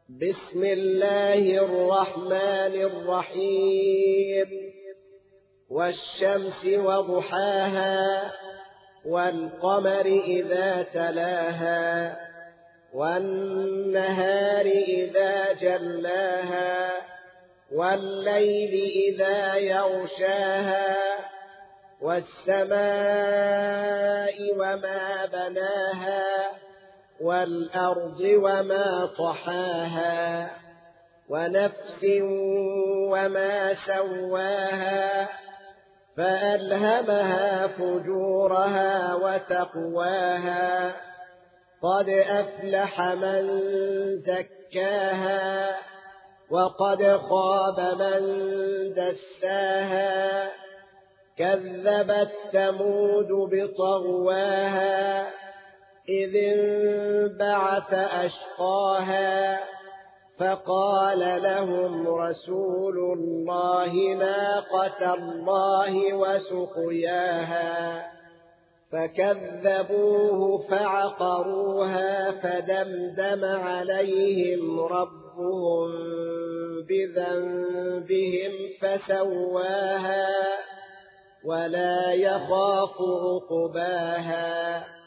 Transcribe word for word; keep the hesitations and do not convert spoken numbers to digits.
بسم الله الرحمن الرحيم والشمس وضحاها والقمر إذا تلاها والنهار إذا جلاها والليل إذا يغشاها والسماء وما بناها والأرض وما طحاها ونفس وما سواها فألهمها فجورها وتقواها قد أفلح من زكاها وقد خاب من دساها كذبت ثمود بطغواها إذ انبعث أشقاها فقال لهم رسول الله ناقة الله وسقياها فكذبوه فعقروها فدمدم عليهم ربهم بذنبهم فسواها ولا يخاف عقباها